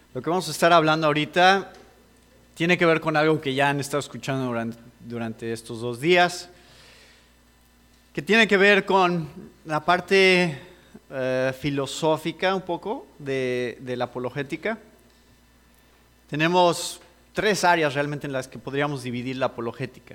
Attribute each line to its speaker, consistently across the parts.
Speaker 1: Lo que vamos a estar hablando ahorita tiene que ver con algo que ya han estado escuchando durante estos 2 días, que tiene que ver con la parte filosófica un poco de la apologética. Tenemos 3 áreas realmente en las que podríamos dividir la apologética.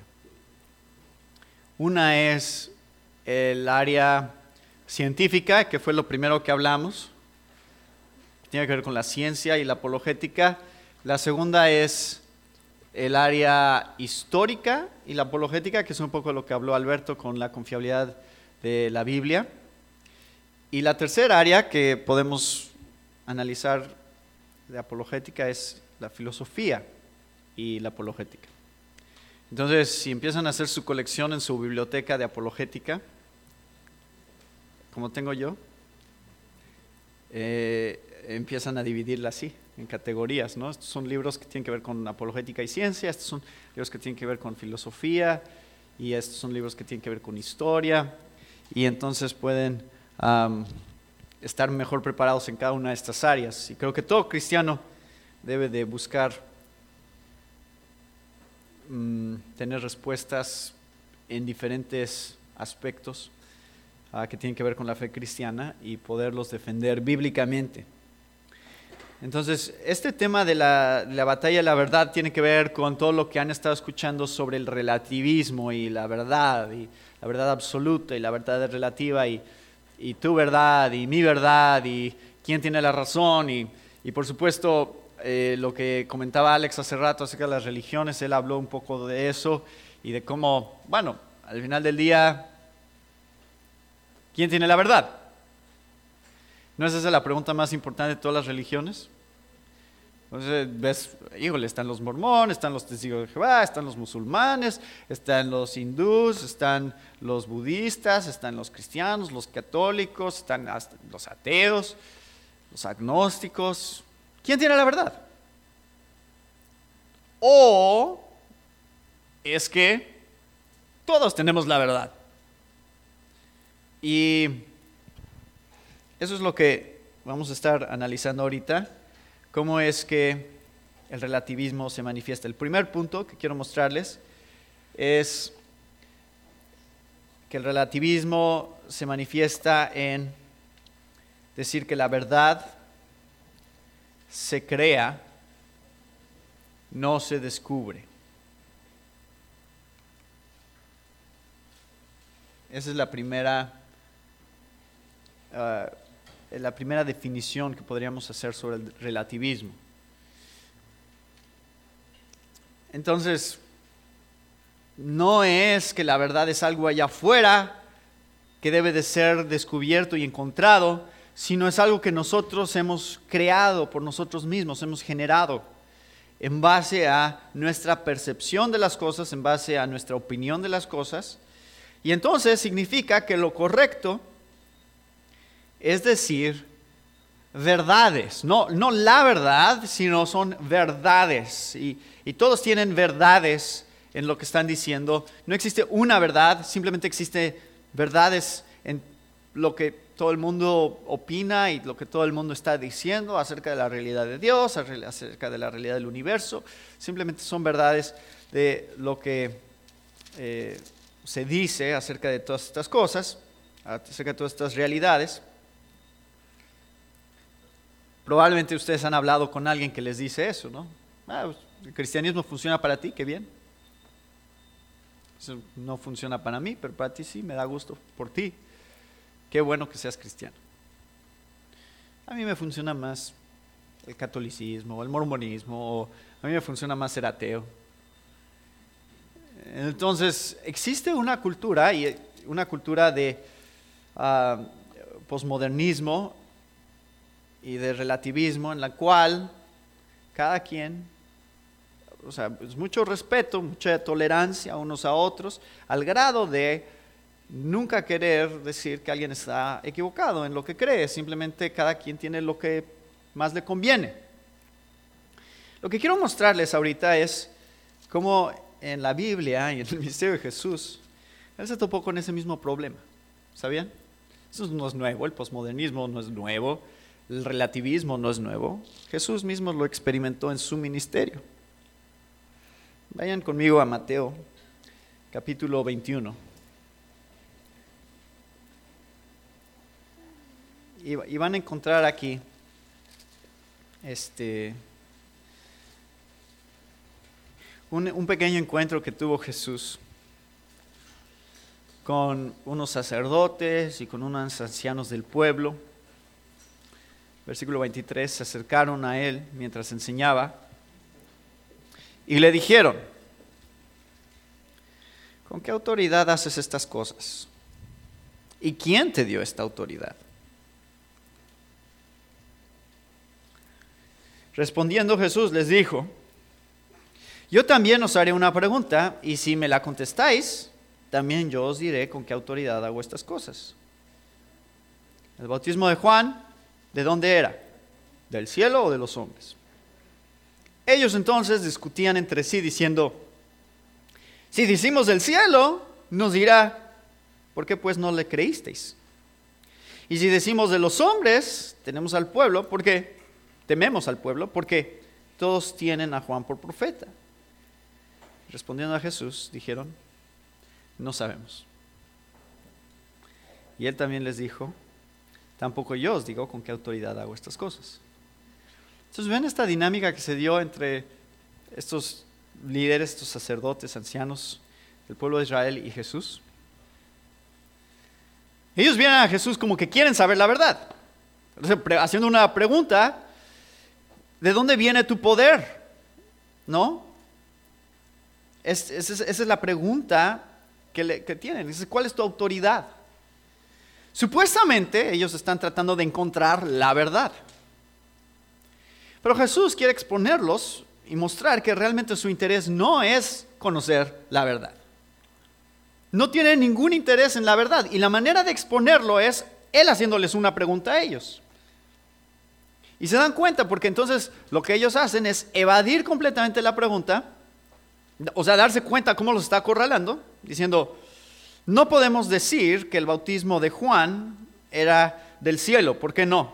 Speaker 1: Una es el área científica, que fue lo primero que hablamos, que tiene que ver con la ciencia y la apologética. La segunda es el área histórica y la apologética, que es un poco lo que habló Alberto con la confiabilidad de la Biblia. Y la tercera área que podemos analizar de apologética es la filosofía y la apologética. Entonces, si empiezan a hacer su colección en su biblioteca de apologética, como tengo yo, empiezan a dividirla así, en categorías, ¿no? Estos son libros que tienen que ver con apologética y ciencia, estos son libros que tienen que ver con filosofía, y estos son libros que tienen que ver con historia, y entonces pueden estar mejor preparados en cada una de estas áreas. Y creo que todo cristiano debe de buscar tener respuestas en diferentes aspectos que tienen que ver con la fe cristiana y poderlos defender bíblicamente. Entonces, este tema de la batalla de la verdad tiene que ver con todo lo que han estado escuchando sobre el relativismo y la verdad absoluta y la verdad relativa y tu verdad y mi verdad y quién tiene la razón y por supuesto lo que comentaba Alex hace rato acerca de las religiones. Él habló un poco de eso y de cómo, bueno, al final del día, ¿quién tiene la verdad? ¿No es esa la pregunta más importante de todas las religiones? Entonces ves, híjole, están los mormones, están los testigos de Jehová, están los musulmanes, están los hindús, están los budistas, están los cristianos, los católicos, están hasta los ateos, los agnósticos. ¿Quién tiene la verdad? ¿O es que todos tenemos la verdad? Y eso es lo que vamos a estar analizando ahorita, cómo es que el relativismo se manifiesta. El primer punto que quiero mostrarles es que el relativismo se manifiesta en decir que la verdad se crea, no se descubre. Esa es la primera definición que podríamos hacer sobre el relativismo. Entonces, no es que la verdad es algo allá afuera que debe de ser descubierto y encontrado, sino es algo que nosotros hemos creado por nosotros mismos, hemos generado en base a nuestra percepción de las cosas, en base a nuestra opinión de las cosas. Y entonces significa que lo correcto es decir verdades, no la verdad, sino son verdades. Y todos tienen verdades en lo que están diciendo. No existe una verdad, simplemente existe verdades en lo que todo el mundo opina y lo que todo el mundo está diciendo acerca de la realidad de Dios, acerca de la realidad del universo. Simplemente son verdades de lo que se dice acerca de todas estas cosas, acerca de todas estas realidades. Probablemente ustedes han hablado con alguien que les dice eso, ¿no? El cristianismo funciona para ti, qué bien. Eso no funciona para mí, pero para ti sí, me da gusto por ti. Qué bueno que seas cristiano. A mí me funciona más el catolicismo o el mormonismo, o a mí me funciona más ser ateo. Entonces, existe una cultura de posmodernismo y de relativismo en la cual cada quien, es mucho respeto, mucha tolerancia unos a otros, al grado de nunca querer decir que alguien está equivocado en lo que cree. Simplemente cada quien tiene lo que más le conviene. Lo que quiero mostrarles ahorita es cómo en la Biblia y en el ministerio de Jesús, Él se topó con ese mismo problema. ¿Sabían? Eso no es nuevo, el posmodernismo no es nuevo. El relativismo no es nuevo. Jesús mismo lo experimentó en su ministerio. Vayan conmigo a Mateo, capítulo 21. Y van a encontrar aquí un pequeño encuentro que tuvo Jesús con unos sacerdotes y con unos ancianos del pueblo. Versículo 23, se acercaron a él mientras enseñaba y le dijeron: ¿con qué autoridad haces estas cosas? ¿Y quién te dio esta autoridad? Respondiendo Jesús les dijo: yo también os haré una pregunta, y si me la contestáis, también yo os diré con qué autoridad hago estas cosas. El bautismo de Juan, ¿de dónde era? ¿Del cielo o de los hombres? Ellos entonces discutían entre sí diciendo: si decimos del cielo, nos dirá, ¿por qué pues no le creísteis? Y si decimos de los hombres, tememos al pueblo, porque todos tienen a Juan por profeta. Respondiendo a Jesús, dijeron: no sabemos. Y él también les dijo: tampoco yo os digo con qué autoridad hago estas cosas. Entonces, ¿ven esta dinámica que se dio entre estos líderes, estos sacerdotes, ancianos del pueblo de Israel y Jesús? Ellos vienen a Jesús como que quieren saber la verdad, haciendo una pregunta: ¿de dónde viene tu poder? ¿No? Esa es la pregunta que tienen. ¿Cuál es tu autoridad? Supuestamente ellos están tratando de encontrar la verdad. Pero Jesús quiere exponerlos y mostrar que realmente su interés no es conocer la verdad. No tiene ningún interés en la verdad. Y la manera de exponerlo es Él haciéndoles una pregunta a ellos. Y se dan cuenta porque entonces lo que ellos hacen es evadir completamente la pregunta. O sea, darse cuenta cómo los está acorralando, diciendo: no podemos decir que el bautismo de Juan era del cielo. ¿Por qué no?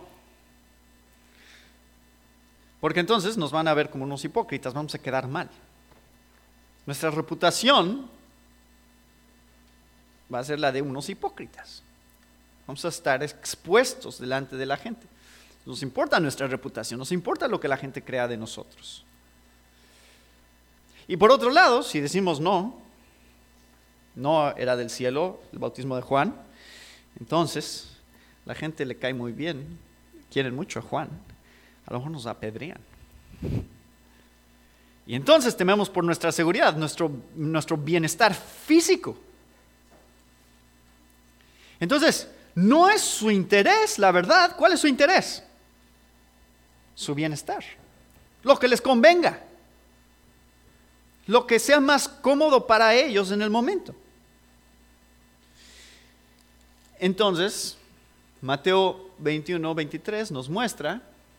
Speaker 1: Porque entonces nos van a ver como unos hipócritas, vamos a quedar mal. Nuestra reputación va a ser la de unos hipócritas. Vamos a estar expuestos delante de la gente. Nos importa nuestra reputación, nos importa lo que la gente crea de nosotros. Y por otro lado, si decimos no era del cielo el bautismo de Juan, entonces la gente le cae muy bien, quieren mucho a Juan, a lo mejor nos apedrean. Y entonces tememos por nuestra seguridad, nuestro bienestar físico. Entonces, no es su interés, la verdad. ¿Cuál es su interés? Su bienestar, lo que les convenga, lo que sea más cómodo para ellos en el momento. Entonces, Mateo 21, 23 nos muestra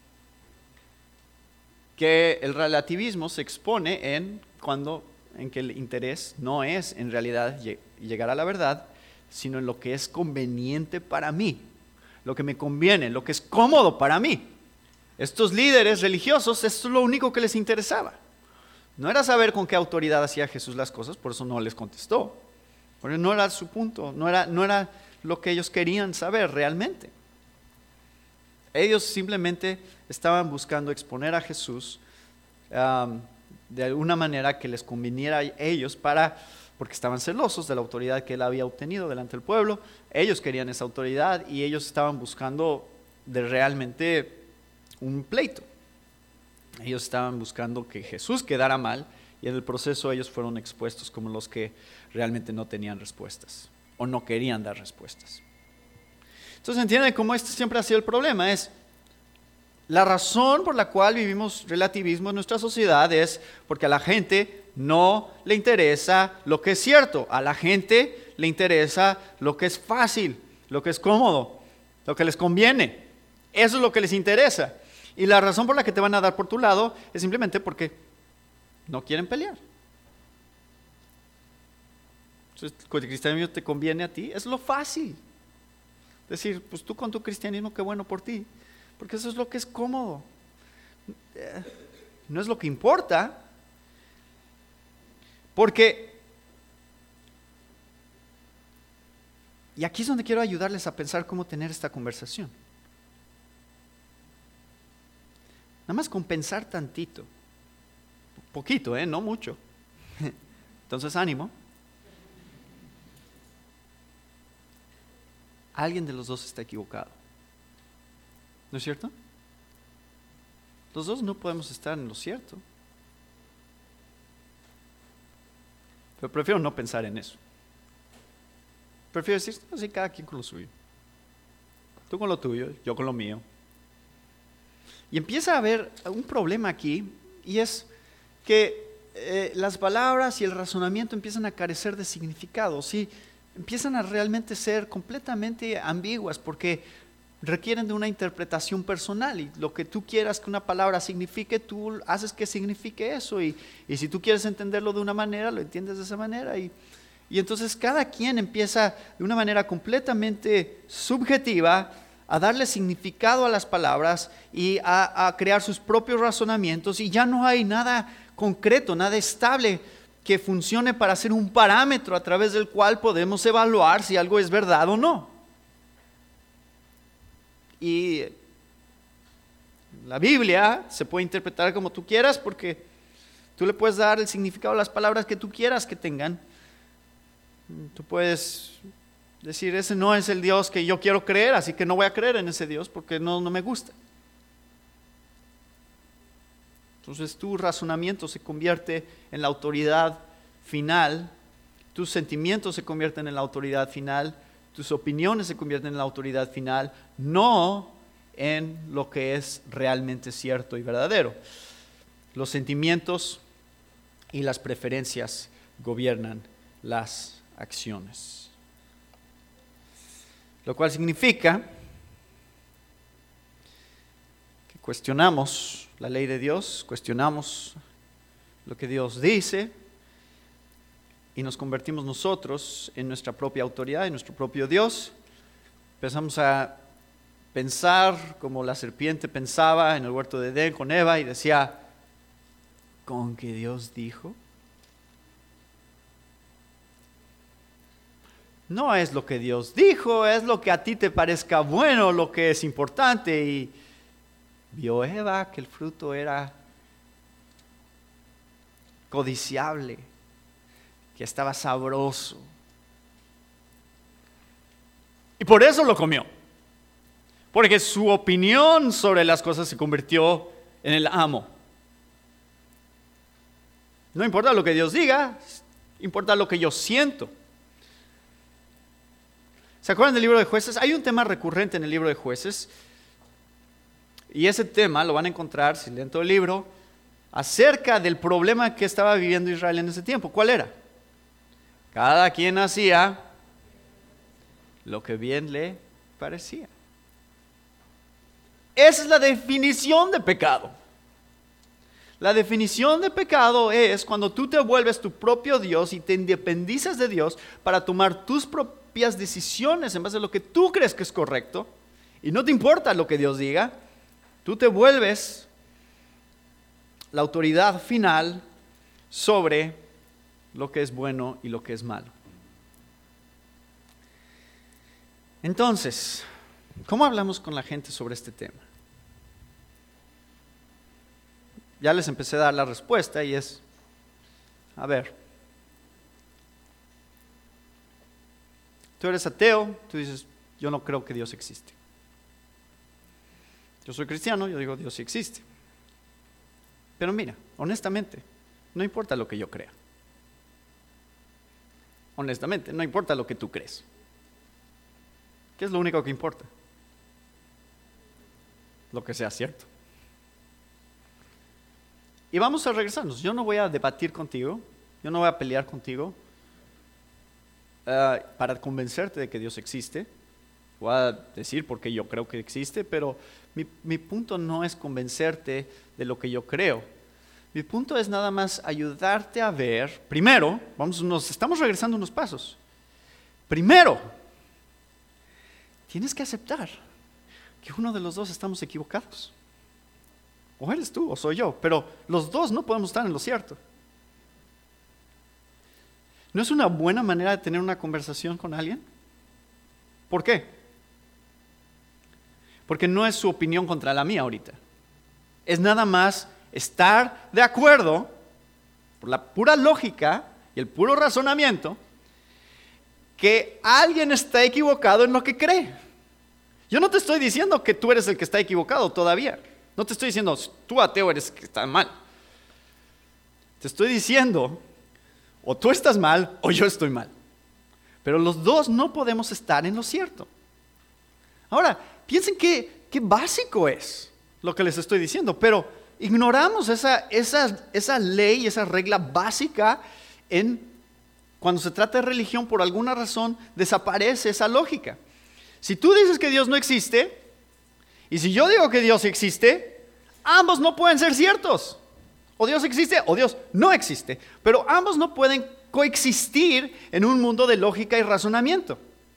Speaker 1: que el relativismo se expone en que el interés no es en realidad llegar a la verdad, sino en lo que es conveniente para mí, lo que me conviene, lo que es cómodo para mí. Estos líderes religiosos, esto es lo único que les interesaba. No era saber con qué autoridad hacía Jesús las cosas, por eso no les contestó. Porque no era su punto, no era lo que ellos querían saber realmente. Ellos simplemente estaban buscando exponer a Jesús de alguna manera que les conviniera a ellos porque estaban celosos de la autoridad que él había obtenido delante del pueblo. Ellos querían esa autoridad y ellos estaban buscando de realmente un pleito. Ellos estaban buscando que Jesús quedara mal y en el proceso ellos fueron expuestos como los que realmente no tenían respuestas o no querían dar respuestas. Entonces entienden cómo este siempre ha sido el problema. Es la razón por la cual vivimos relativismo en nuestra sociedad es porque a la gente no le interesa lo que es cierto. A la gente le interesa lo que es fácil, lo que es cómodo, lo que les conviene. Eso es lo que les interesa. Y la razón por la que te van a dar por tu lado es simplemente porque no quieren pelear. Entonces, el cristianismo te conviene a ti, es lo fácil. Decir, pues tú con tu cristianismo, qué bueno por ti. porque eso es lo que es cómodo. No es lo que importa, porque, y aquí es donde quiero ayudarles a pensar cómo tener esta conversación. Nada más con pensar tantito, poquito, no mucho. Entonces ánimo. Alguien de los dos está equivocado, ¿no es cierto? Los dos no podemos estar en lo cierto. Pero prefiero no pensar en eso. Prefiero decir, así cada quien con lo suyo. Tú con lo tuyo, yo con lo mío. Y empieza a haber un problema aquí, y es que las palabras y el razonamiento empiezan a carecer de significado, ¿sí? Empiezan a realmente ser completamente ambiguas, porque requieren de una interpretación personal, y lo que tú quieras que una palabra signifique, tú haces que signifique eso, y si tú quieres entenderlo de una manera, lo entiendes de esa manera, y entonces cada quien empieza de una manera completamente subjetiva a darle significado a las palabras y a crear sus propios razonamientos, y ya no hay nada concreto, nada estable que funcione para ser un parámetro a través del cual podemos evaluar si algo es verdad o no. Y la Biblia se puede interpretar como tú quieras, porque tú le puedes dar el significado a las palabras que tú quieras que tengan. Tú puedes decir, ese no es el Dios que yo quiero creer, así que no voy a creer en ese Dios porque no me gusta. Entonces tu razonamiento se convierte en la autoridad final, tus sentimientos se convierten en la autoridad final, tus opiniones se convierten en la autoridad final, no en lo que es realmente cierto y verdadero. Los sentimientos y las preferencias gobiernan las acciones. Lo cual significa que cuestionamos la ley de Dios, cuestionamos lo que Dios dice y nos convertimos nosotros en nuestra propia autoridad, en nuestro propio Dios. Empezamos a pensar como la serpiente pensaba en el huerto de Edén con Eva y decía, ¿con qué Dios dijo? No es lo que Dios dijo, es lo que a ti te parezca bueno, lo que es importante. Y vio Eva que el fruto era codiciable, que estaba sabroso. Y por eso lo comió. Porque su opinión sobre las cosas se convirtió en el amo. No importa lo que Dios diga, importa lo que yo siento. ¿Se acuerdan del libro de Jueces? Hay un tema recurrente en el libro de Jueces, y ese tema lo van a encontrar, si leen todo el libro, acerca del problema que estaba viviendo Israel en ese tiempo. ¿Cuál era? Cada quien hacía lo que bien le parecía. Esa es la definición de pecado. La definición de pecado es cuando tú te vuelves tu propio Dios y te independizas de Dios para tomar tus propias decisiones en base a lo que tú crees que es correcto, y no te importa lo que Dios diga. Tú te vuelves la autoridad final sobre lo que es bueno y lo que es malo. Entonces, ¿cómo hablamos con la gente sobre este tema? Ya les empecé a dar la respuesta, y es, a ver, tú eres ateo, tú dices, yo no creo que Dios existe. Yo soy cristiano, yo digo, Dios sí existe. Pero mira, honestamente, no importa lo que yo crea. Honestamente, no importa lo que tú crees. ¿Qué es lo único que importa? Lo que sea cierto. Y vamos a regresarnos. Yo no voy a debatir contigo, yo no voy a pelear contigo para convencerte de que Dios existe. Voy a decir por qué yo creo que existe, pero mi punto no es convencerte de lo que yo creo. Mi punto es nada más ayudarte a ver. Primero, nos estamos regresando unos pasos. Primero, tienes que aceptar que uno de los dos estamos equivocados. O eres tú o soy yo, pero los dos no podemos estar en lo cierto. ¿No es una buena manera de tener una conversación con alguien? ¿Por qué? Porque no es su opinión contra la mía ahorita. Es nada más estar de acuerdo por la pura lógica y el puro razonamiento que alguien está equivocado en lo que cree. Yo no te estoy diciendo que tú eres el que está equivocado todavía. No te estoy diciendo, tú ateo eres el que está mal. Te estoy diciendo, o tú estás mal o yo estoy mal. Pero los dos no podemos estar en lo cierto. Ahora, piensen qué básico es lo que les estoy diciendo, pero ignoramos esa ley, esa regla básica cuando se trata de religión. Por alguna razón desaparece esa lógica. Si tú dices que Dios no existe, y si yo digo que Dios existe, ambos no pueden ser ciertos. O Dios existe o Dios no existe. Pero ambos no pueden coexistir en un mundo de lógica y razonamiento.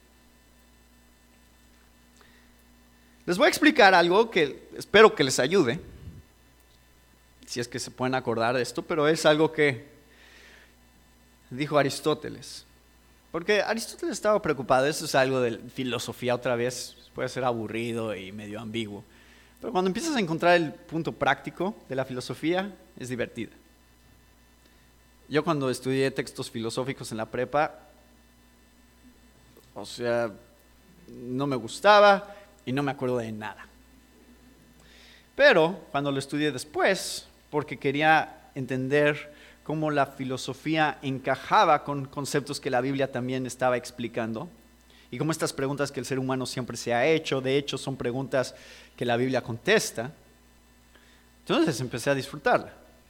Speaker 1: Les voy a explicar algo que espero que les ayude, si es que se pueden acordar de esto, pero es algo que dijo Aristóteles. Porque Aristóteles estaba preocupado, eso es algo de filosofía otra vez, puede ser aburrido y medio ambiguo. Pero cuando empiezas a encontrar el punto práctico de la filosofía, es divertida. Yo cuando estudié textos filosóficos en la prepa, o sea, no me gustaba y no me acuerdo de nada. Pero cuando lo estudié después, porque quería entender cómo la filosofía encajaba con conceptos que la Biblia también estaba explicando, y cómo estas preguntas que el ser humano siempre se ha hecho, de hecho son preguntas que la Biblia contesta, entonces empecé a disfrutarla.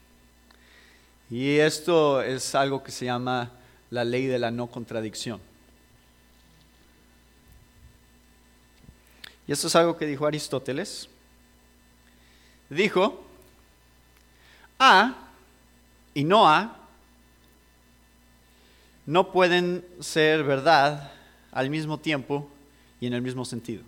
Speaker 1: Y esto es algo que se llama la ley de la no contradicción. Y esto es algo que dijo Aristóteles. Dijo, A y no A no pueden ser verdad al mismo tiempo y en el mismo sentido.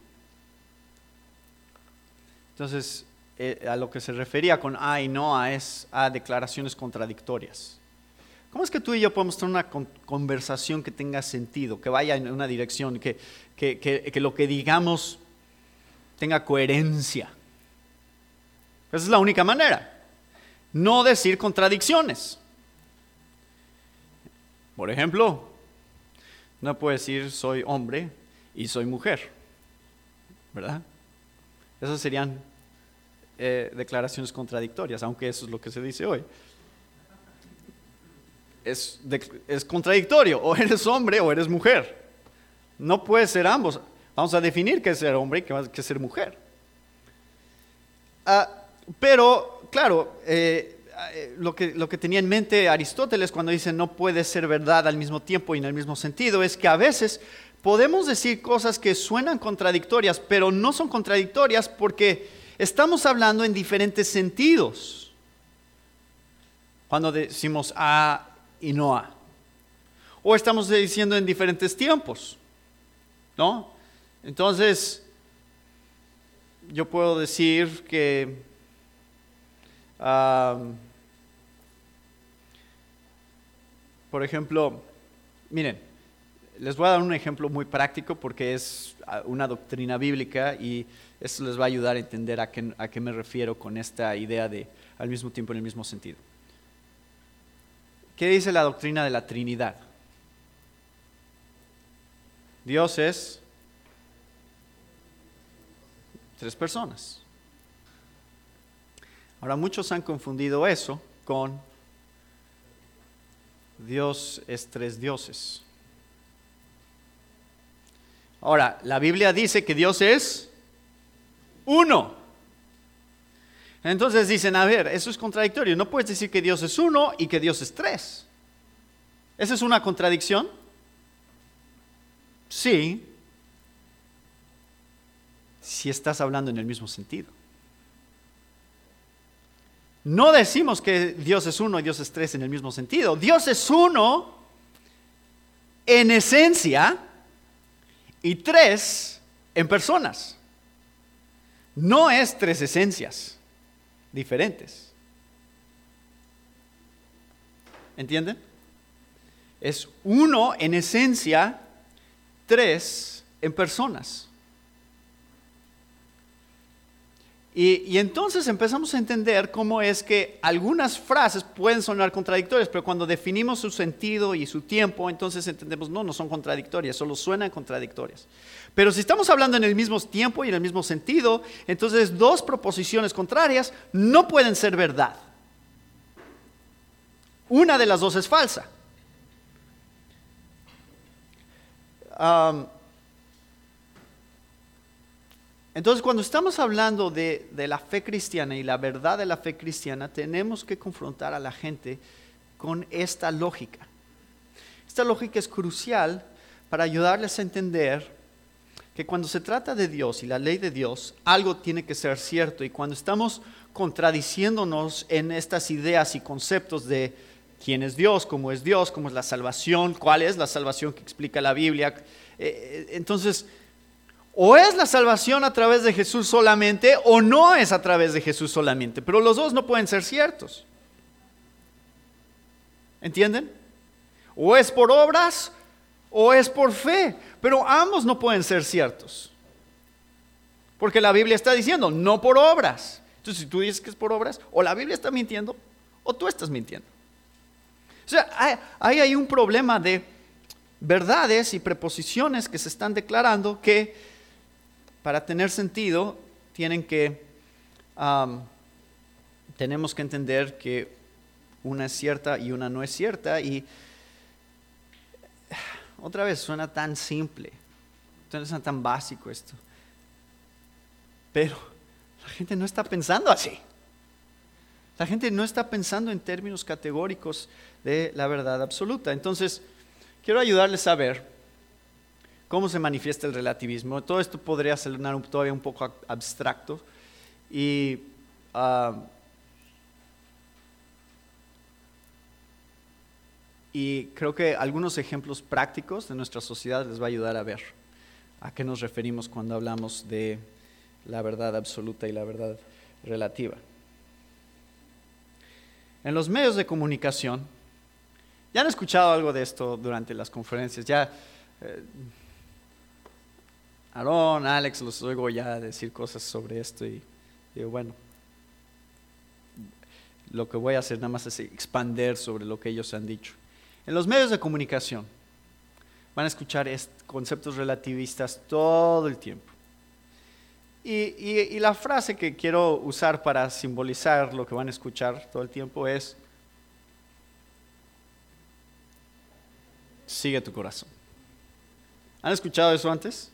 Speaker 1: Entonces, a lo que se refería con A y no A es a declaraciones contradictorias. ¿Cómo es que tú y yo podemos tener una conversación que tenga sentido, que vaya en una dirección, que lo que digamos tenga coherencia? Esa es la única manera. No decir contradicciones. Por ejemplo, no puedo decir soy hombre y soy mujer, ¿verdad? Esas serían declaraciones contradictorias, aunque eso es lo que se dice hoy. Es contradictorio, o eres hombre o eres mujer. No puede ser ambos. Vamos a definir qué es ser hombre y qué es ser mujer. Pero, claro, lo que tenía en mente Aristóteles cuando dice no puede ser verdad al mismo tiempo y en el mismo sentido, es que a veces podemos decir cosas que suenan contradictorias, pero no son contradictorias porque estamos hablando en diferentes sentidos. Cuando decimos A y no A. O estamos diciendo en diferentes tiempos, ¿no? Entonces, yo puedo decir que por ejemplo, miren, les voy a dar un ejemplo muy práctico porque es una doctrina bíblica y eso les va a ayudar a entender a qué me refiero con esta idea de al mismo tiempo en el mismo sentido. ¿Qué dice la doctrina de la Trinidad? Dios es 3 personas. Ahora, muchos han confundido eso con Dios es 3 dioses. Ahora, la Biblia dice que Dios es uno. Entonces dicen, a ver, eso es contradictorio. No puedes decir que Dios es uno y que Dios es 3. ¿Esa es una contradicción? Sí. Si estás hablando en el mismo sentido. No decimos que Dios es uno y Dios es 3 en el mismo sentido. Dios es uno en esencia y 3 en personas. no es tres esencias diferentes. ¿Entienden? Es uno en esencia, tres en personas. Y entonces empezamos a entender cómo es que algunas frases pueden sonar contradictorias, pero cuando definimos su sentido y su tiempo, entonces entendemos, no son contradictorias, solo suenan contradictorias. Pero si estamos hablando en el mismo tiempo y en el mismo sentido, entonces dos proposiciones contrarias no pueden ser verdad. Una de las dos es falsa. Entonces, cuando estamos hablando de la fe cristiana y la verdad de la fe cristiana, tenemos que confrontar a la gente con esta lógica. Esta lógica es crucial para ayudarles a entender que cuando se trata de Dios y la ley de Dios, algo tiene que ser cierto. Y cuando estamos contradiciéndonos en estas ideas y conceptos de quién es Dios, cómo es la salvación, cuál es la salvación que explica la Biblia, entonces, o es la salvación a través de Jesús solamente o no es a través de Jesús solamente, pero los dos no pueden ser ciertos. ¿Entienden? O es por obras o es por fe, pero ambos no pueden ser ciertos. Porque la Biblia está diciendo, no por obras. Entonces, si tú dices que es por obras, o la Biblia está mintiendo o tú estás mintiendo. O sea, ahí hay un problema de verdades y preposiciones que se están declarando que para tener sentido tenemos que entender que una es cierta y una no es cierta. Y otra vez suena tan simple, suena tan básico esto, pero la gente no está pensando así. La gente no está pensando en términos categóricos de la verdad absoluta. Entonces, quiero ayudarles a ver cómo se manifiesta el relativismo. Todo esto podría sonar todavía un poco abstracto y creo que algunos ejemplos prácticos de nuestra sociedad les va a ayudar a ver a qué nos referimos cuando hablamos de la verdad absoluta y la verdad relativa. En los medios de comunicación, ya han escuchado algo de esto durante las conferencias, Aarón, Alex, los oigo ya decir cosas sobre esto y digo, bueno, lo que voy a hacer nada más es expander sobre lo que ellos han dicho. En los medios de comunicación van a escuchar conceptos relativistas todo el tiempo. Y la frase que quiero usar para simbolizar lo que van a escuchar todo el tiempo es: sigue tu corazón. ¿Han escuchado eso antes?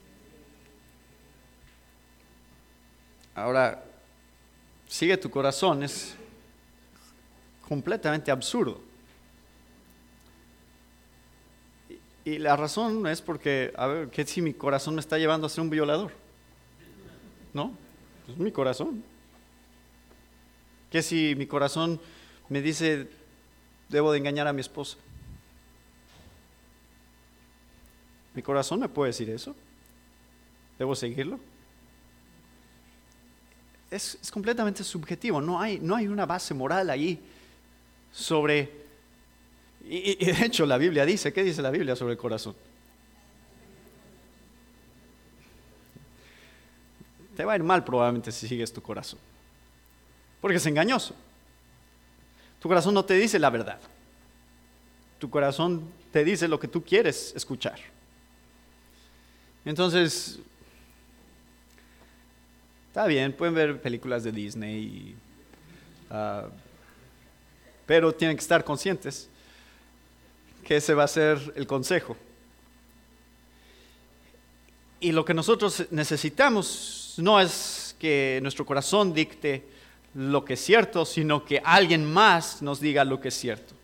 Speaker 1: Ahora, sigue tu corazón es completamente absurdo. Y la razón es porque, a ver, ¿qué si mi corazón me está llevando a ser un violador? ¿No? Es mi corazón. ¿Qué si mi corazón me dice debo de engañar a mi esposa? ¿Mi corazón me puede decir eso? ¿Debo seguirlo? Es completamente subjetivo, no hay una base moral ahí sobre... Y de hecho la Biblia dice, ¿qué dice la Biblia sobre el corazón? Te va a ir mal probablemente si sigues tu corazón, porque es engañoso. Tu corazón no te dice la verdad. Tu corazón te dice lo que tú quieres escuchar. Entonces, está bien, pueden ver películas de Disney, pero tienen que estar conscientes que ese va a ser el consejo. Y lo que nosotros necesitamos no es que nuestro corazón dicte lo que es cierto, sino que alguien más nos diga lo que es cierto.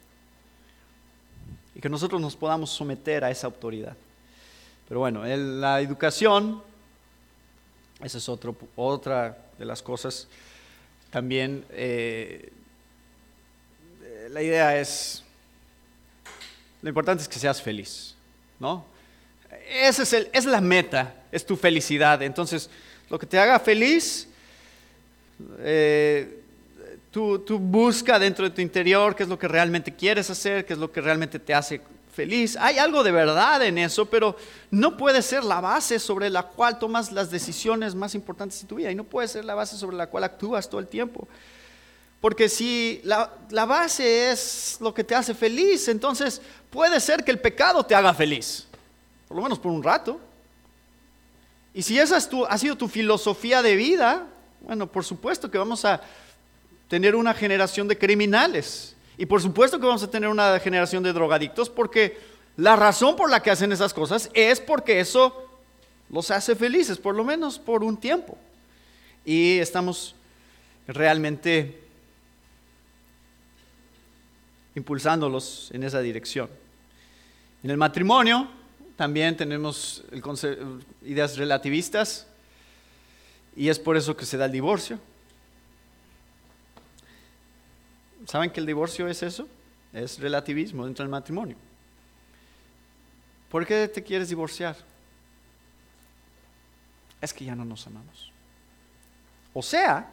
Speaker 1: Y que nosotros nos podamos someter a esa autoridad. Pero bueno, en la educación, esa es otra de las cosas. También la idea es, lo importante es que seas feliz, ¿no? Es la meta, es tu felicidad. Entonces, lo que te haga feliz. Tú busca dentro de tu interior qué es lo que realmente quieres hacer, qué es lo que realmente te hace feliz. Hay algo de verdad en eso, pero no puede ser la base sobre la cual tomas las decisiones más importantes de tu vida, y no puede ser la base sobre la cual actúas todo el tiempo. Porque si la base es lo que te hace feliz, entonces puede ser que el pecado te haga feliz, por lo menos por un rato. Y si esa ha sido tu filosofía de vida, bueno, por supuesto que vamos a tener una generación de criminales. Y por supuesto que vamos a tener una generación de drogadictos, porque la razón por la que hacen esas cosas es porque eso los hace felices, por lo menos por un tiempo. Y estamos realmente impulsándolos en esa dirección. En el matrimonio también tenemos ideas relativistas, y es por eso que se da el divorcio. ¿Saben que el divorcio es eso? Es relativismo dentro del matrimonio. ¿Por qué te quieres divorciar? Es que ya no nos amamos. O sea,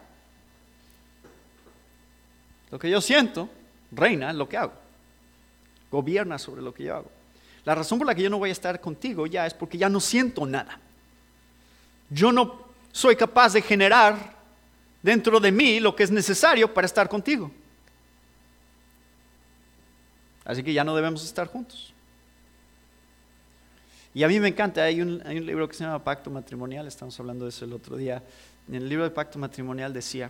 Speaker 1: lo que yo siento reina en lo que hago, gobierna sobre lo que yo hago. La razón por la que yo no voy a estar contigo ya es porque ya no siento nada. Yo no soy capaz de generar dentro de mí lo que es necesario para estar contigo. Así que ya no debemos estar juntos. Y a mí me encanta, hay un libro que se llama Pacto Matrimonial, estamos hablando de eso el otro día. En el libro de Pacto Matrimonial decía,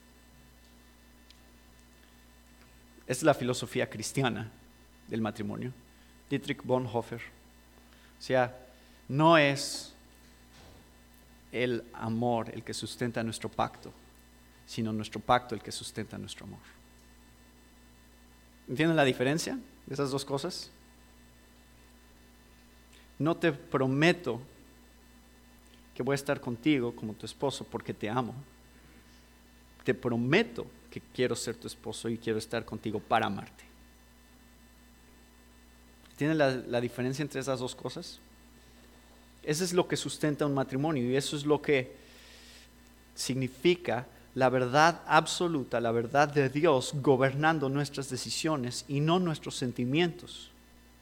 Speaker 1: esta es la filosofía cristiana del matrimonio, Dietrich Bonhoeffer. O sea, no es el amor el que sustenta nuestro pacto, sino nuestro pacto el que sustenta nuestro amor. ¿Entienden la diferencia de esas dos cosas? No te prometo que voy a estar contigo como tu esposo porque te amo. Te prometo que quiero ser tu esposo y quiero estar contigo para amarte. ¿Entienden la diferencia entre esas dos cosas? Eso es lo que sustenta un matrimonio, y eso es lo que significa la verdad absoluta, la verdad de Dios gobernando nuestras decisiones y no nuestros sentimientos.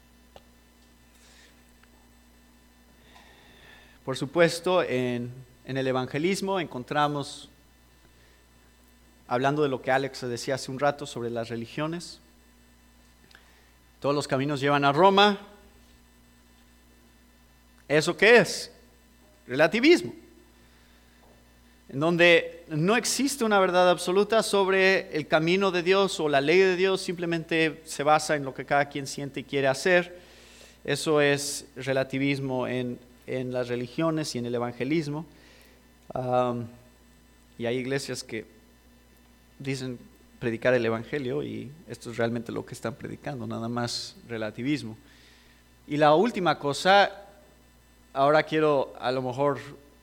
Speaker 1: Por supuesto, en el evangelismo encontramos, hablando de lo que Alex decía hace un rato sobre las religiones, todos los caminos llevan a Roma. ¿Eso qué es? Relativismo, en donde no existe una verdad absoluta sobre el camino de Dios o la ley de Dios, simplemente se basa en lo que cada quien siente y quiere hacer. Eso es relativismo en las religiones y en el evangelismo. Y hay iglesias que dicen predicar el evangelio y esto es realmente lo que están predicando, nada más relativismo. Y la última cosa, ahora quiero a lo mejor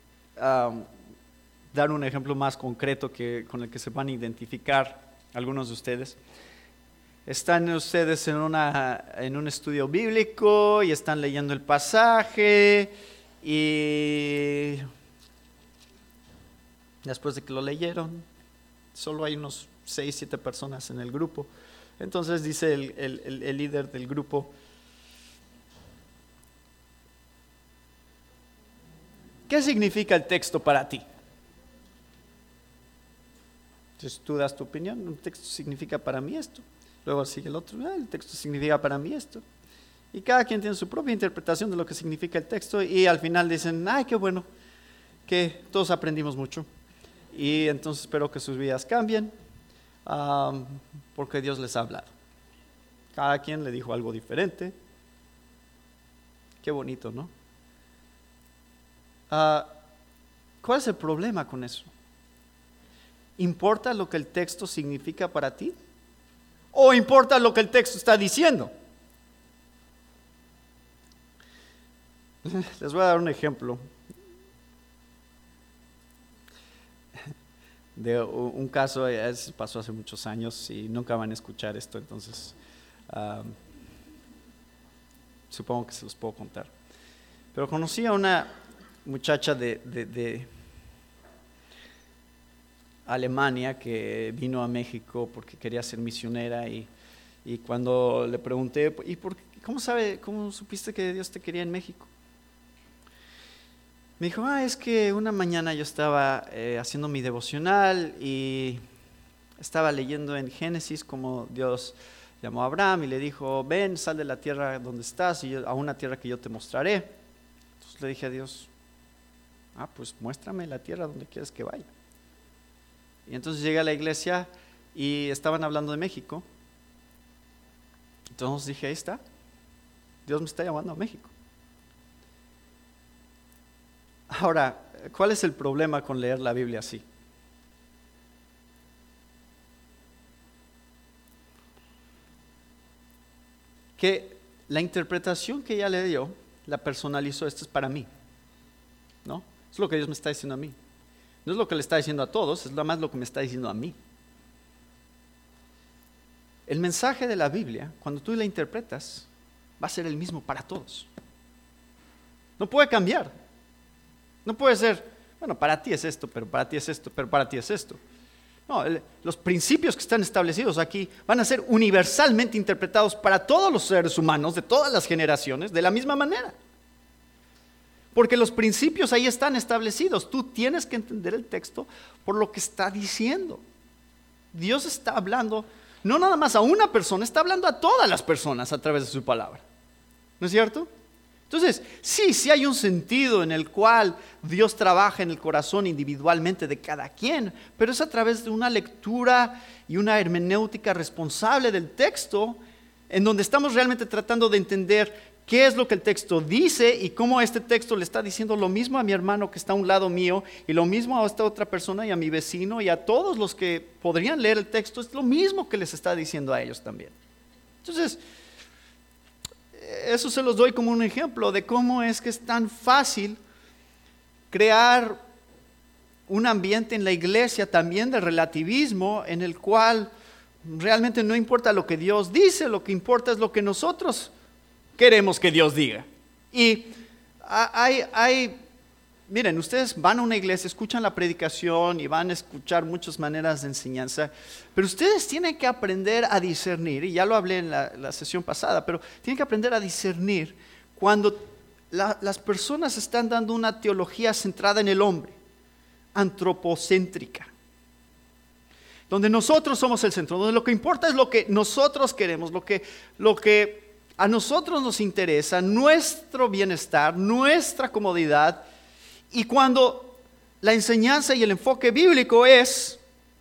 Speaker 1: dar un ejemplo más concreto con el que se van a identificar algunos de ustedes. Están ustedes en un estudio bíblico y están leyendo el pasaje, y después de que lo leyeron, solo hay unos 6, 7 personas en el grupo. Entonces dice el líder del grupo: ¿qué significa el texto para ti? Entonces tú das tu opinión. Un texto significa para mí esto. Luego sigue el otro: el texto significa para mí esto. Y cada quien tiene su propia interpretación de lo que significa el texto, y al final dicen: ay, qué bueno, que todos aprendimos mucho, y entonces espero que sus vidas cambien, porque Dios les ha hablado. Cada quien le dijo algo diferente. Qué bonito, ¿no? ¿Cuál es el problema con eso? ¿Importa lo que el texto significa para ti? ¿O importa lo que el texto está diciendo? Les voy a dar un ejemplo de un caso. Pasó hace muchos años y nunca van a escuchar esto, entonces supongo que se los puedo contar. Pero conocí a una muchacha de Alemania que vino a México porque quería ser misionera y cuando le pregunté, cómo supiste que Dios te quería en México? Me dijo, es que una mañana yo estaba haciendo mi devocional y estaba leyendo en Génesis como Dios llamó a Abraham y le dijo, ven, sal de la tierra donde estás y a una tierra que yo te mostraré. Entonces le dije a Dios, pues muéstrame la tierra donde quieres que vaya. Y entonces llegué a la iglesia y estaban hablando de México. Entonces dije, ahí está, Dios me está llamando a México. Ahora, ¿cuál es el problema con leer la Biblia así? Que la interpretación que ella le dio, la personalizó, esto es para mí, ¿no? Es lo que Dios me está diciendo a mí. No es lo que le está diciendo a todos, es nada más lo que me está diciendo a mí. El mensaje de la Biblia, cuando tú la interpretas, va a ser el mismo para todos. No puede cambiar. No puede ser, bueno, para ti es esto, pero para ti es esto, pero para ti es esto. No, los principios que están establecidos aquí van a ser universalmente interpretados para todos los seres humanos de todas las generaciones de la misma manera. Porque los principios ahí están establecidos. Tú tienes que entender el texto por lo que está diciendo. Dios está hablando no nada más a una persona, está hablando a todas las personas a través de su palabra. ¿No es cierto? Entonces, sí hay un sentido en el cual Dios trabaja en el corazón individualmente de cada quien, pero es a través de una lectura y una hermenéutica responsable del texto, en donde estamos realmente tratando de entender qué es lo que el texto dice y cómo este texto le está diciendo lo mismo a mi hermano que está a un lado mío y lo mismo a esta otra persona y a mi vecino y a todos los que podrían leer el texto, es lo mismo que les está diciendo a ellos también. Entonces, eso se los doy como un ejemplo de cómo es que es tan fácil crear un ambiente en la iglesia también de relativismo en el cual realmente no importa lo que Dios dice, lo que importa es lo que nosotros queremos que Dios diga. Y miren, ustedes van a una iglesia, escuchan la predicación y van a escuchar muchas maneras de enseñanza, pero ustedes tienen que aprender a discernir, y ya lo hablé en la sesión pasada, pero tienen que aprender a discernir cuando las personas están dando una teología centrada en el hombre, antropocéntrica, donde nosotros somos el centro, donde lo que importa es lo que nosotros queremos, lo que a nosotros nos interesa, nuestro bienestar, nuestra comodidad. Y cuando la enseñanza y el enfoque bíblico es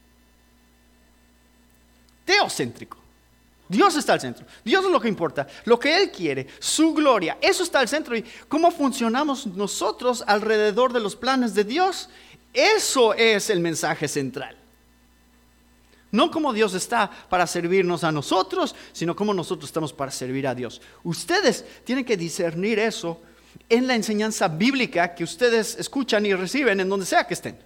Speaker 1: teocéntrico, Dios está al centro, Dios es lo que importa, lo que Él quiere, su gloria, eso está al centro. Y cómo funcionamos nosotros alrededor de los planes de Dios, eso es el mensaje central. No como Dios está para servirnos a nosotros, sino como nosotros estamos para servir a Dios. Ustedes tienen que discernir eso en la enseñanza bíblica que ustedes escuchan y reciben en donde sea que estén.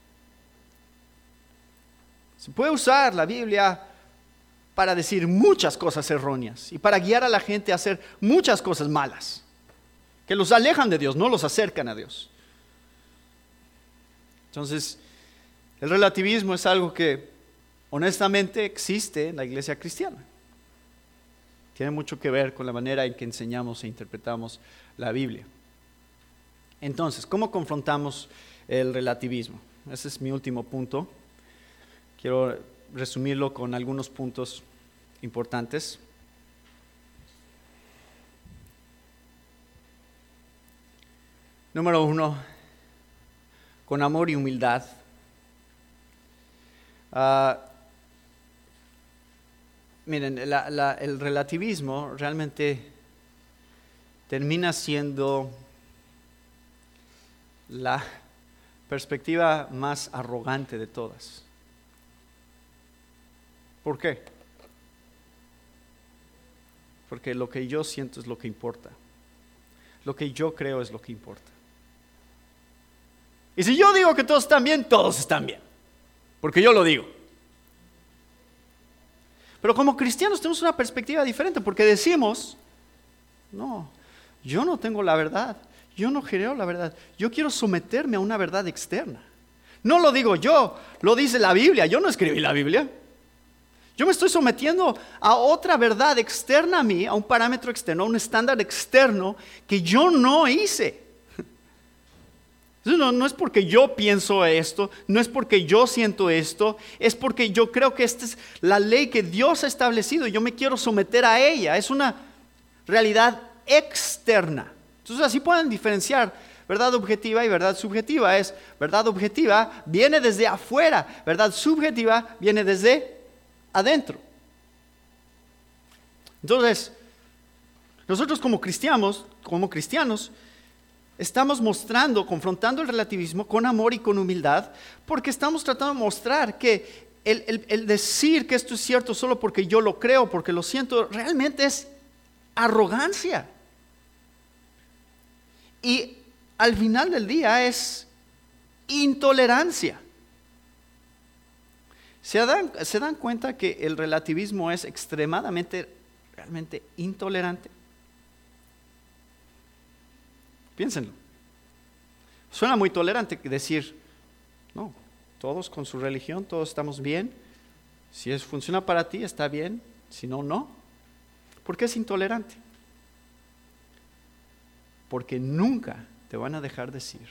Speaker 1: Se puede usar la Biblia para decir muchas cosas erróneas y para guiar a la gente a hacer muchas cosas malas, que los alejan de Dios, no los acercan a Dios. Entonces, el relativismo es algo que honestamente existe en la iglesia cristiana. Tiene mucho que ver con la manera en que enseñamos e interpretamos la Biblia. Entonces, ¿cómo confrontamos el relativismo? Ese es mi último punto. Quiero resumirlo con algunos puntos importantes. Número 1, con amor y humildad. Miren, el relativismo realmente termina siendo la perspectiva más arrogante de todas. ¿Por qué? Porque lo que yo siento es lo que importa. Lo que yo creo es lo que importa. Y si yo digo que todos están bien, todos están bien. Porque yo lo digo. Pero como cristianos tenemos una perspectiva diferente porque decimos, no, yo no tengo la verdad, yo no creo la verdad, yo quiero someterme a una verdad externa. No lo digo yo, lo dice la Biblia. Yo no escribí la Biblia. Yo me estoy sometiendo a otra verdad externa a mí, a un parámetro externo, a un estándar externo que yo no hice. No es porque yo pienso esto, no es porque yo siento esto, es porque yo creo que esta es la ley que Dios ha establecido y yo me quiero someter a ella. Es una realidad externa. Entonces así pueden diferenciar verdad objetiva y verdad subjetiva. Es verdad objetiva viene desde afuera, verdad subjetiva viene desde adentro. Entonces, nosotros como cristianos, estamos confrontando el relativismo con amor y con humildad, porque estamos tratando de mostrar que el decir que esto es cierto solo porque yo lo creo, porque lo siento, realmente es arrogancia. Y al final del día es intolerancia. ¿Se dan cuenta que el relativismo es extremadamente, realmente intolerante? Piénsenlo. Suena muy tolerante decir, no, todos con su religión, todos estamos bien. Si funciona para ti, está bien. Si no, no. ¿Por qué es intolerante? Porque nunca te van a dejar decir,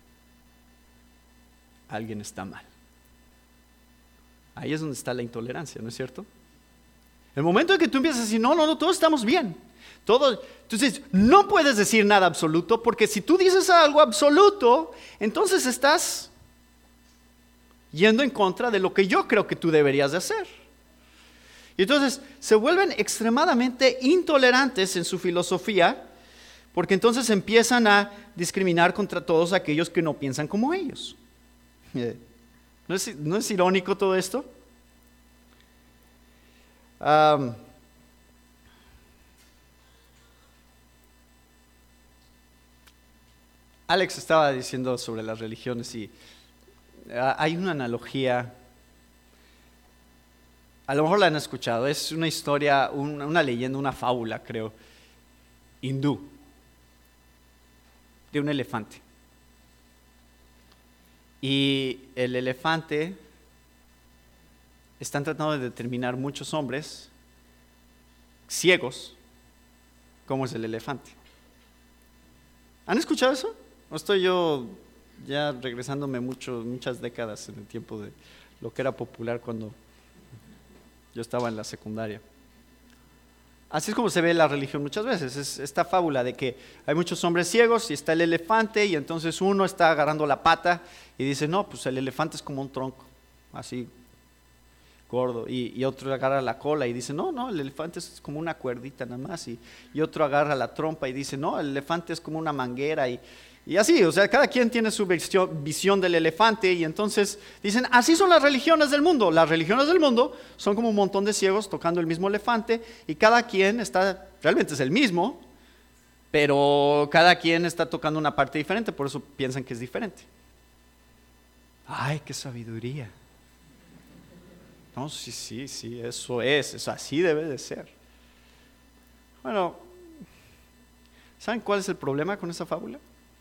Speaker 1: alguien está mal. Ahí es donde está la intolerancia, ¿no es cierto? El momento en que tú empiezas a decir, no, todos estamos bien. Entonces, no puedes decir nada absoluto, porque si tú dices algo absoluto, entonces estás yendo en contra de lo que yo creo que tú deberías de hacer. Y entonces se vuelven extremadamente intolerantes en su filosofía, porque entonces empiezan a discriminar contra todos aquellos que no piensan como ellos. ¿No es irónico todo esto? Alex estaba diciendo sobre las religiones y hay una analogía, a lo mejor la han escuchado, es una historia, una leyenda, una fábula, creo, hindú, de un elefante. Y el elefante, están tratando de determinar muchos hombres ciegos cómo es el elefante. ¿Han escuchado eso? ¿O estoy yo ya regresándome muchas décadas en el tiempo de lo que era popular cuando yo estaba en la secundaria? Así es como se ve la religión muchas veces, es esta fábula de que hay muchos hombres ciegos y está el elefante y entonces uno está agarrando la pata y dice, no, pues el elefante es como un tronco, así gordo, y otro agarra la cola y dice, no, el elefante es como una cuerdita nada más, y otro agarra la trompa y dice, no, el elefante es como una manguera, y así, o sea, cada quien tiene su visión del elefante, y entonces dicen, así son las religiones del mundo. Las religiones del mundo son como un montón de ciegos tocando el mismo elefante, y cada quien realmente es el mismo, pero cada quien está tocando una parte diferente, por eso piensan que es diferente. ¡Ay, qué sabiduría! No, sí, eso así debe de ser. Bueno, ¿saben cuál es el problema con esa fábula?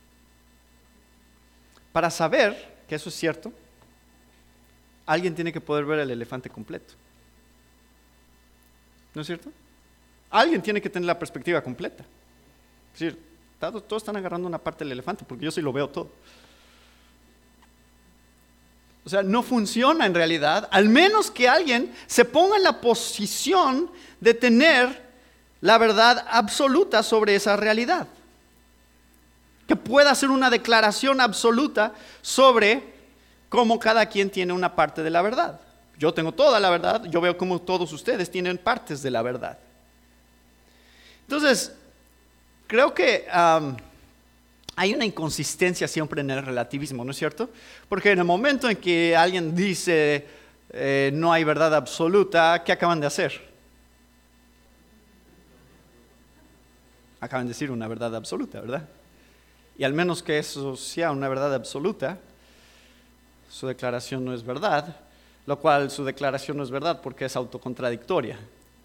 Speaker 1: Para saber que eso es cierto, alguien tiene que poder ver el elefante completo. ¿No es cierto? Alguien tiene que tener la perspectiva completa. Es decir, todos están agarrando una parte del elefante, porque yo sí lo veo todo. O sea, no funciona en realidad, al menos que alguien se ponga en la posición de tener la verdad absoluta sobre esa realidad. Que pueda hacer una declaración absoluta sobre cómo cada quien tiene una parte de la verdad. Yo tengo toda la verdad, yo veo cómo todos ustedes tienen partes de la verdad. Entonces, creo que hay una inconsistencia siempre en el relativismo, ¿no es cierto? Porque en el momento en que alguien dice no hay verdad absoluta, ¿qué acaban de hacer? Acaban de decir una verdad absoluta, ¿verdad? Y al menos que eso sea una verdad absoluta, su declaración no es verdad, lo cual su declaración no es verdad porque es autocontradictoria.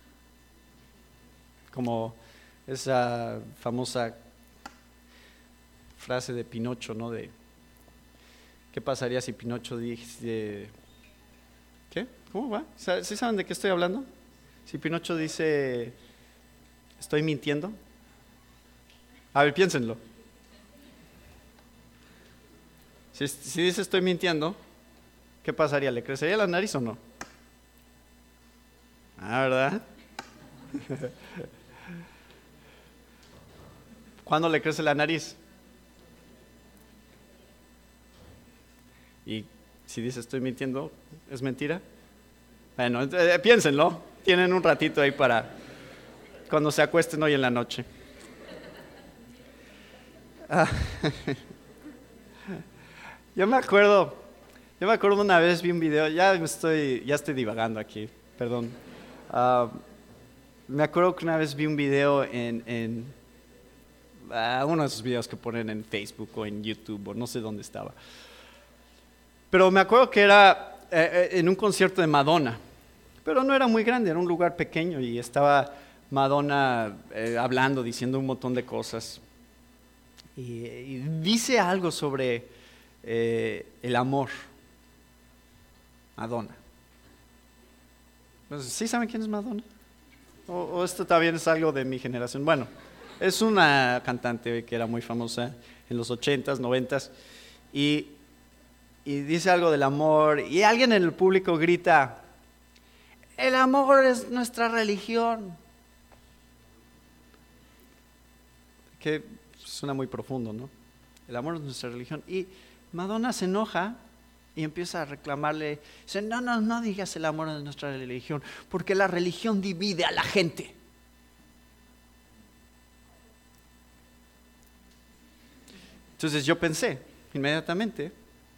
Speaker 1: Como esa famosa frase de Pinocho, ¿no? Que ¿Qué pasaría si Pinocho dice... ¿Qué? ¿Cómo va? ¿Sí saben de qué estoy hablando? Si Pinocho dice, ¿estoy mintiendo? A ver, piénsenlo. Si dice estoy mintiendo, ¿qué pasaría? ¿Le crecería la nariz o no? Ah, ¿verdad? ¿Cuándo le crece la nariz? Y si dice estoy mintiendo, ¿es mentira? Bueno, piénsenlo. Tienen un ratito ahí para cuando se acuesten hoy en la noche. Yo me acuerdo una vez vi un video, ya estoy divagando aquí, perdón. Me acuerdo que una vez vi un video en uno de esos videos que ponen en Facebook o en YouTube o no sé dónde estaba. Pero me acuerdo que era en un concierto de Madonna, pero no era muy grande, era un lugar pequeño y estaba Madonna hablando, diciendo un montón de cosas. Y dice algo sobre el amor. Madonna. ¿Sí saben quién es Madonna? ¿O esto también es algo de mi generación? Bueno, es una cantante que era muy famosa en los 80s, 90s y dice algo del amor y alguien en el público grita, el amor es nuestra religión. Que suena muy profundo, ¿no? El amor es nuestra religión. Y Madonna se enoja y empieza a reclamarle, dice, no digas el amor es nuestra religión, porque la religión divide a la gente. Entonces yo pensé inmediatamente,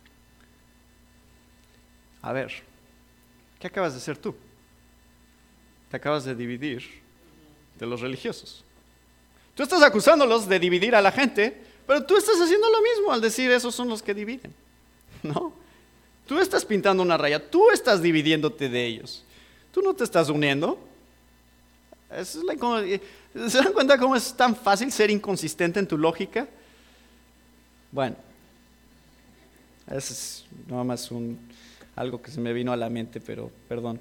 Speaker 1: a ver, ¿qué acabas de hacer tú? Te acabas de dividir de los religiosos. Tú estás acusándolos de dividir a la gente, pero tú estás haciendo lo mismo al decir esos son los que dividen, ¿no? Tú estás pintando una raya, tú estás dividiéndote de ellos. Tú no te estás uniendo. ¿Se dan cuenta cómo es tan fácil ser inconsistente en tu lógica? Bueno, eso es nada más algo que se me vino a la mente, pero perdón.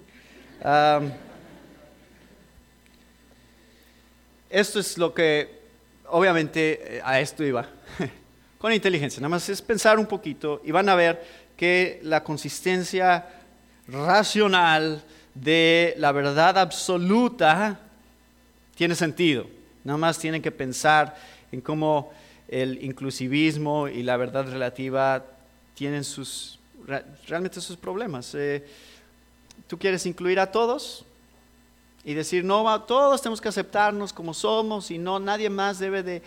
Speaker 1: Esto es lo que, obviamente, a esto iba, con inteligencia. Nada más es pensar un poquito y van a ver que la consistencia racional de la verdad absoluta tiene sentido. Nada más tienen que pensar en cómo el inclusivismo y la verdad relativa tienen realmente sus problemas. Tú quieres incluir a todos y decir, no, todos tenemos que aceptarnos como somos y no, nadie más debe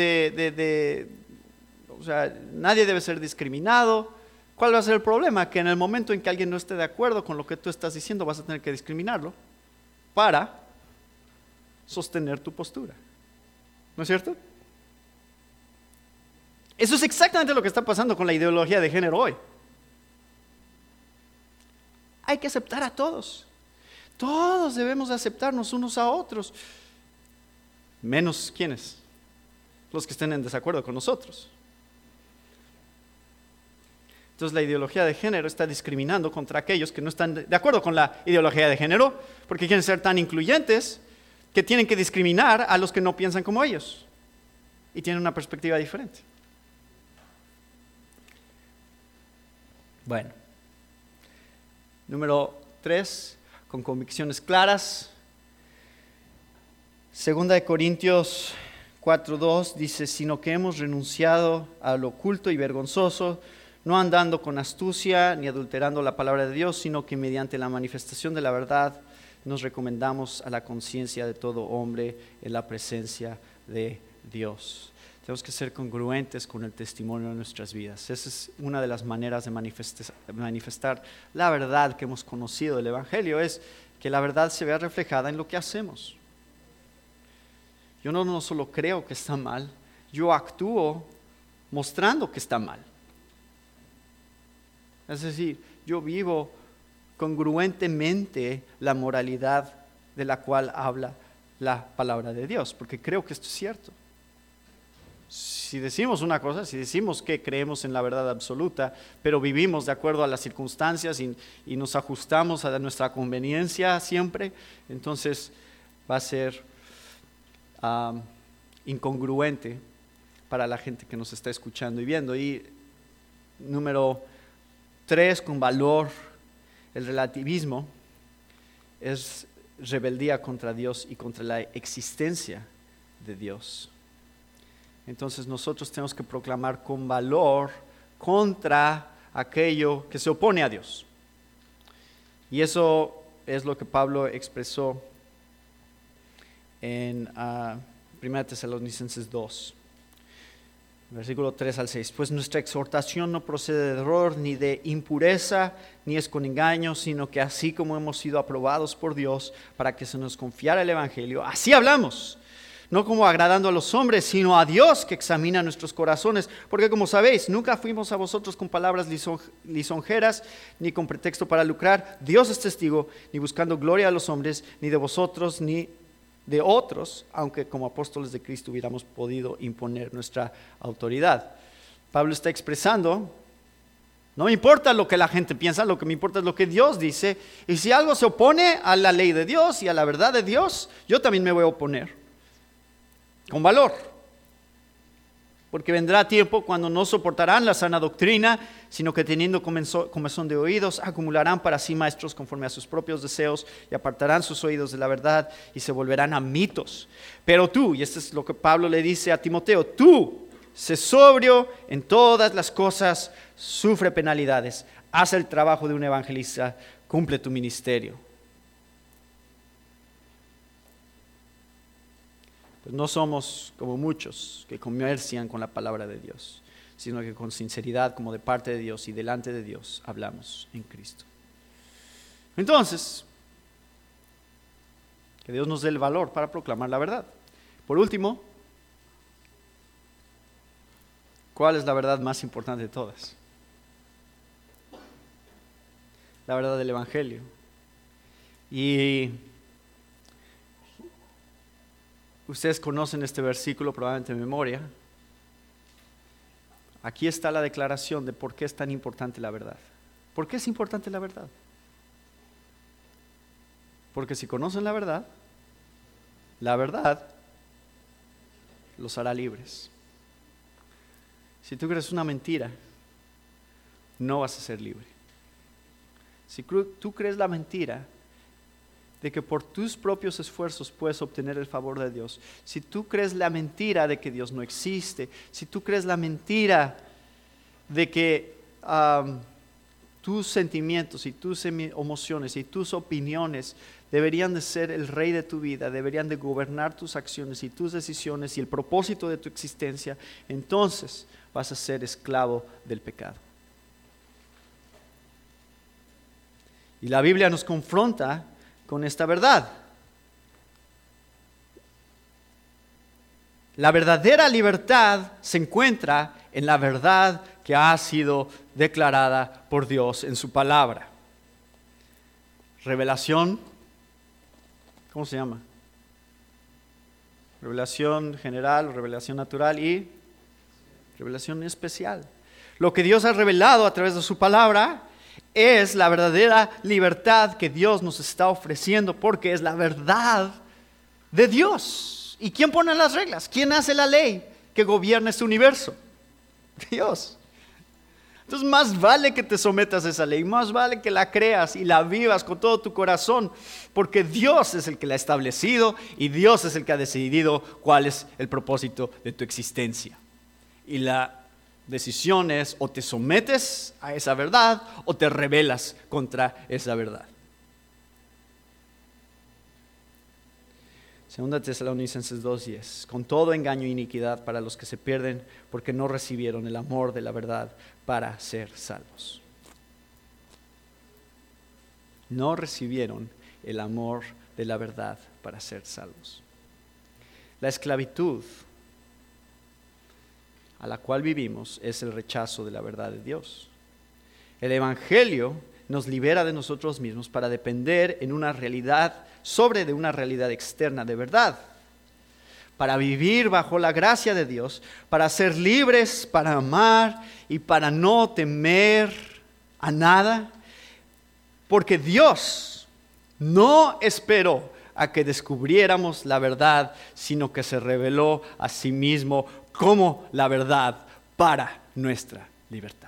Speaker 1: o sea, nadie debe ser discriminado. ¿Cuál va a ser el problema? Que en el momento en que alguien no esté de acuerdo con lo que tú estás diciendo, vas a tener que discriminarlo para sostener tu postura. ¿No es cierto? Eso es exactamente lo que está pasando con la ideología de género hoy. Hay que aceptar a todos. Todos debemos aceptarnos unos a otros. Menos ¿quiénes? Los que estén en desacuerdo con nosotros. Entonces la ideología de género está discriminando contra aquellos que no están de acuerdo con la ideología de género, porque quieren ser tan incluyentes que tienen que discriminar a los que no piensan como ellos y tienen una perspectiva diferente. Bueno, número 3, con convicciones claras. 2 Corintios 4:2 dice, sino que hemos renunciado a lo oculto y vergonzoso, no andando con astucia ni adulterando la palabra de Dios, sino que mediante la manifestación de la verdad nos recomendamos a la conciencia de todo hombre en la presencia de Dios. Tenemos que ser congruentes con el testimonio de nuestras vidas. Esa es una de las maneras de manifestar la verdad que hemos conocido del Evangelio, es que la verdad se vea reflejada en lo que hacemos. Yo no solo creo que está mal, yo actúo mostrando que está mal. Es decir, yo vivo congruentemente la moralidad de la cual habla la palabra de Dios, porque creo que esto es cierto. si decimos una cosa, si decimos que creemos en la verdad absoluta, pero vivimos de acuerdo a las circunstancias y nos ajustamos a nuestra conveniencia siempre, entonces va a ser incongruente para la gente que nos está escuchando y viendo. Y número 3, con valor, el relativismo es rebeldía contra Dios y contra la existencia de Dios. Entonces nosotros tenemos que proclamar con valor contra aquello que se opone a Dios. Y eso es lo que Pablo expresó en 1 Tesalonicenses 2, versículo 3 al 6. Pues nuestra exhortación no procede de error, ni de impureza, ni es con engaño, sino que así como hemos sido aprobados por Dios para que se nos confiara el Evangelio, así hablamos, no como agradando a los hombres, sino a Dios que examina nuestros corazones. Porque como sabéis, nunca fuimos a vosotros con palabras lisonjeras, ni con pretexto para lucrar. Dios es testigo, ni buscando gloria a los hombres, ni de vosotros, ni de otros, aunque como apóstoles de Cristo hubiéramos podido imponer nuestra autoridad. Pablo está expresando, no me importa lo que la gente piensa, lo que me importa es lo que Dios dice, y si algo se opone a la ley de Dios y a la verdad de Dios, yo también me voy a oponer, con valor, porque vendrá tiempo cuando no soportarán la sana doctrina, sino que teniendo comezón de oídos, acumularán para sí maestros conforme a sus propios deseos y apartarán sus oídos de la verdad y se volverán a mitos. Pero tú, y esto es lo que Pablo le dice a Timoteo, tú, sé sobrio en todas las cosas, sufre penalidades, haz el trabajo de un evangelista, cumple tu ministerio. Pues no somos como muchos que comercian con la palabra de Dios, sino que con sinceridad, como de parte de Dios y delante de Dios, hablamos en Cristo. Entonces, que Dios nos dé el valor para proclamar la verdad. Por último, ¿cuál es la verdad más importante de todas? La verdad del Evangelio. Y ustedes conocen este versículo probablemente de memoria. Aquí está la declaración de por qué es tan importante la verdad. ¿Por qué es importante la verdad? Porque si conocen la verdad los hará libres. Si tú crees una mentira, no vas a ser libre. Si tú crees la mentira de que por tus propios esfuerzos puedes obtener el favor de Dios, si tú crees la mentira de que Dios no existe, si tú crees la mentira de que tus sentimientos y tus emociones y tus opiniones deberían de ser el rey de tu vida, deberían de gobernar tus acciones y tus decisiones y el propósito de tu existencia, entonces vas a ser esclavo del pecado. Y la Biblia nos confronta con esta verdad. La verdadera libertad se encuentra en la verdad que ha sido declarada por Dios en su palabra. Revelación, ¿cómo se llama? Revelación general, revelación natural y revelación especial. Lo que Dios ha revelado a través de su palabra es la verdadera libertad que Dios nos está ofreciendo, porque es la verdad de Dios. ¿Y quién pone las reglas? ¿Quién hace la ley que gobierna este universo? Dios. Entonces más vale que te sometas a esa ley, más vale que la creas y la vivas con todo tu corazón, porque Dios es el que la ha establecido y Dios es el que ha decidido cuál es el propósito de tu existencia. Y la decisión es o te sometes a esa verdad o te rebelas contra esa verdad. Segunda Tesalonicenses 2:10. Con todo engaño e iniquidad para los que se pierden, porque no recibieron el amor de la verdad para ser salvos. No recibieron el amor de la verdad para ser salvos. La esclavitud a la cual vivimos es el rechazo de la verdad de Dios. El Evangelio nos libera de nosotros mismos para depender en una realidad de una realidad externa de verdad. para vivir bajo la gracia de Dios, para ser libres, para amar y para no temer a nada, porque Dios no esperó a que descubriéramos la verdad, sino que se reveló a sí mismo como la verdad para nuestra libertad.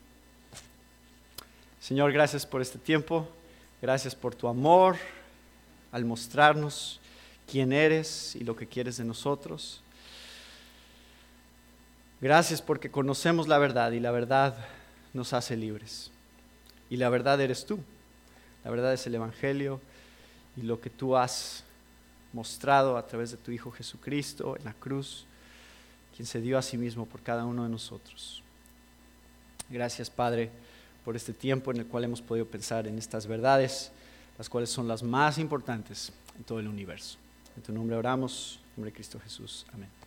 Speaker 1: Señor, gracias por este tiempo, gracias por tu amor al mostrarnos quién eres y lo que quieres de nosotros. Gracias porque conocemos la verdad y la verdad nos hace libres. Y la verdad eres tú, la verdad es el Evangelio y lo que tú has mostrado a través de tu Hijo Jesucristo en la cruz, quien se dio a sí mismo por cada uno de nosotros. Gracias, Padre, por este tiempo en el cual hemos podido pensar en estas verdades, las cuales son las más importantes en todo el universo. En tu nombre oramos, en nombre de Cristo Jesús. Amén.